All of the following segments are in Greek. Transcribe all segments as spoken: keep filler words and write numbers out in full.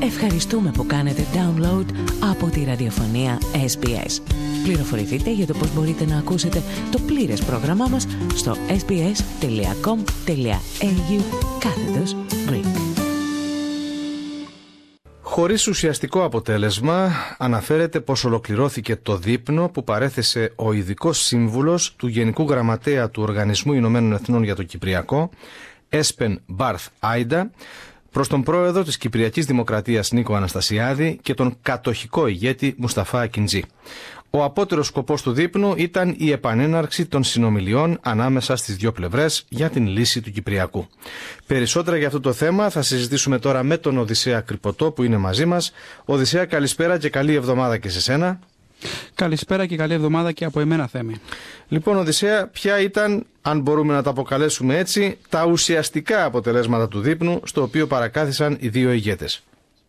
Ευχαριστούμε που κάνετε download από τη ραδιοφωνία ες μπι ες. Πληροφορηθείτε για το πώς μπορείτε να ακούσετε το πλήρες πρόγραμμά μας στο sbs.com.au κάθετος Greek. Χωρίς ουσιαστικό αποτέλεσμα, αναφέρεται πως ολοκληρώθηκε το δείπνο που παρέθεσε ο ειδικός σύμβουλος του Γενικού Γραμματέα του Οργανισμού Ηνωμένων Εθνών για το Κυπριακό, Έσπεν Μπάρθ Άιντα, προς τον πρόεδρο της Κυπριακής Δημοκρατίας Νίκο Αναστασιάδη και τον κατοχικό ηγέτη Μουσταφά Ακιντζή. Ο απότερος σκοπός του δείπνου ήταν η επανέναρξη των συνομιλιών ανάμεσα στις δύο πλευρές για την λύση του Κυπριακού. Περισσότερα για αυτό το θέμα θα συζητήσουμε τώρα με τον Οδυσσέα Κρυποτό που είναι μαζί μας. Οδυσσέα, καλησπέρα και καλή εβδομάδα και σε σένα. Καλησπέρα και καλή εβδομάδα και από εμένα, Θέμη. Λοιπόν, Οδυσσέα, ποια ήταν, αν μπορούμε να τα αποκαλέσουμε έτσι, τα ουσιαστικά αποτελέσματα του δείπνου στο οποίο παρακάθισαν οι δύο ηγέτες?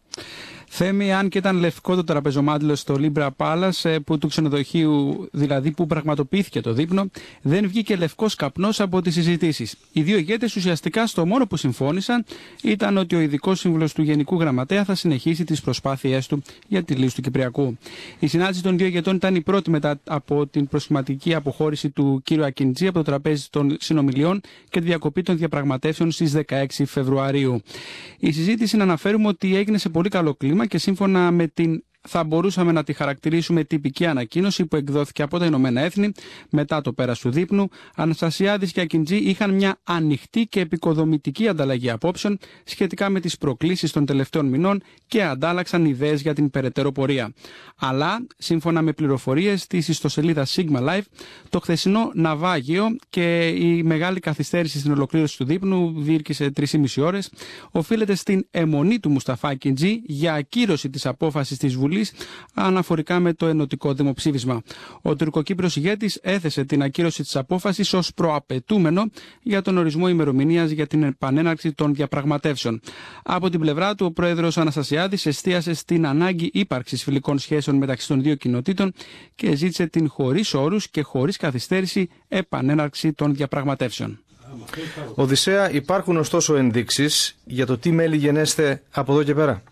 Θέμη, αν και ήταν λευκό το τραπεζομάντιλο στο Libra Palace, που του ξενοδοχείου δηλαδή που πραγματοποιήθηκε το δείπνο, δεν βγήκε λευκός καπνός από τις συζητήσεις. Οι δύο ηγέτες ουσιαστικά στο μόνο που συμφώνησαν ήταν ότι ο ειδικός σύμβουλος του Γενικού Γραμματέα θα συνεχίσει τις προσπάθειές του για τη λύση του Κυπριακού. Η συνάντηση των δύο ηγετών ήταν η πρώτη μετά από την προσχηματική αποχώρηση του κ. Ακιντζή από το τραπέζι των συνομιλιών και τη διακοπή των διαπραγματεύσεων στις δεκαέξι Φεβρουαρίου. Η συζήτηση, να αναφέρουμε ότι έγινε σε πολύ καλό κλίμα και σύμφωνα με την, θα μπορούσαμε να τη χαρακτηρίσουμε, τυπική ανακοίνωση που εκδόθηκε από τα Ηνωμένα Έθνη μετά το πέρας του δείπνου, Αναστασιάδης και Ακιντζή είχαν μια ανοιχτή και επικοδομητική ανταλλαγή απόψεων σχετικά με τις προκλήσεις των τελευταίων μηνών και αντάλλαξαν ιδέες για την περαιτέρω πορεία. Αλλά, σύμφωνα με πληροφορίες της ιστοσελίδας Sigma Live, το χθεσινό ναυάγιο και η μεγάλη καθυστέρηση στην ολοκλήρωση του δείπνου, διήρκησε τρεις και μισή ώρες, οφείλεται στην αιμονή του Μουσταφά Ακιντζή για ακύρωση της απόφασης της Βουλής αναφορικά με το ενωτικό δημοψήφισμα. Ο τουρκοκύπριος ηγέτης έθεσε την ακύρωση της απόφασης ως προαπαιτούμενο για τον ορισμό ημερομηνίας για την επανέναρξη των διαπραγματεύσεων. Από την πλευρά του, ο πρόεδρος Αναστασιάδης εστίασε στην ανάγκη ύπαρξης φιλικών σχέσεων μεταξύ των δύο κοινοτήτων και ζήτησε την χωρίς όρους και χωρίς καθυστέρηση επανέναρξη των διαπραγματεύσεων. Οδυσσέα, υπάρχουν ωστόσο ενδείξεις για το τι μέλη γενέστε από εδώ και πέρα?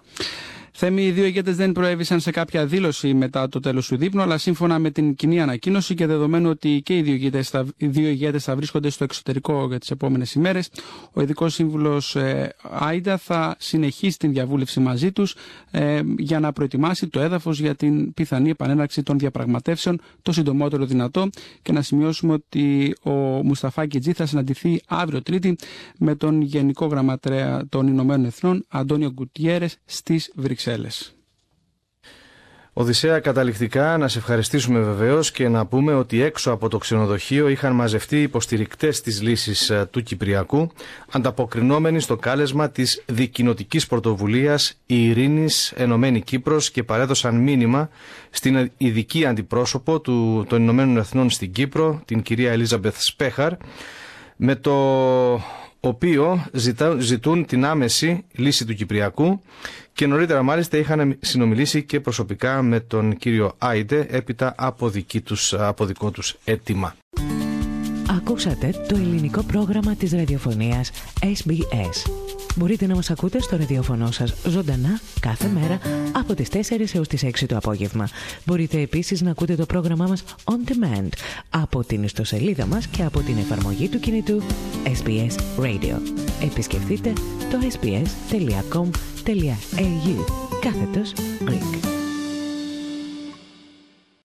Θέμη, οι δύο ηγέτες δεν προέβησαν σε κάποια δήλωση μετά το τέλος του δείπνου, αλλά σύμφωνα με την κοινή ανακοίνωση και δεδομένου ότι και οι δύο ηγέτες θα, οι δύο ηγέτες θα βρίσκονται στο εξωτερικό για τις επόμενες ημέρες, ο ειδικός σύμβουλος ε, Άιντα θα συνεχίσει την διαβούλευση μαζί τους ε, για να προετοιμάσει το έδαφος για την πιθανή επανέναρξη των διαπραγματεύσεων το συντομότερο δυνατό, και να σημειώσουμε ότι ο Μουσταφά Ακιντζή θα συναντηθεί αύριο Τρίτη με τον Γενικό Γραμματέα των Ηνωμένων Εθνών, Αντώνιο Γκουτιέρες, στις Βρυξέλλες. Οδυσσέα, καταληκτικά να σε ευχαριστήσουμε βεβαίως και να πούμε ότι έξω από το ξενοδοχείο είχαν μαζευτεί υποστηρικτές της λύσης του Κυπριακού, ανταποκρινόμενοι στο κάλεσμα της δικοινοτικής πρωτοβουλίας «Η Ειρήνης Ενωμένη Κύπρος» και παρέδωσαν μήνυμα στην ειδική αντιπρόσωπο του, των Ηνωμένων Εθνών στην Κύπρο, την κυρία Ελίζαμπεθ Σπέχαρ, με το οποίο ζητά, ζητούν την άμεση λύση του Κυπριακού, και νωρίτερα μάλιστα είχαν συνομιλήσει και προσωπικά με τον κύριο Άιντε έπειτα από, δική τους, από δικό τους αίτημα. Ακούσατε το ελληνικό πρόγραμμα της ραδιοφωνίας ες μπι ες. Μπορείτε να μας ακούτε στο ραδιόφωνο σας ζωντανά κάθε μέρα από τις τέσσερις έως τις έξι το απόγευμα. Μπορείτε επίσης να ακούτε το πρόγραμμά μας on demand από την ιστοσελίδα μας και από την εφαρμογή του κινητού ες μπι ες Radio. Επισκεφτείτε το ες μπι ες τελεία κομ τελεία έι γιου κάθετος Greek.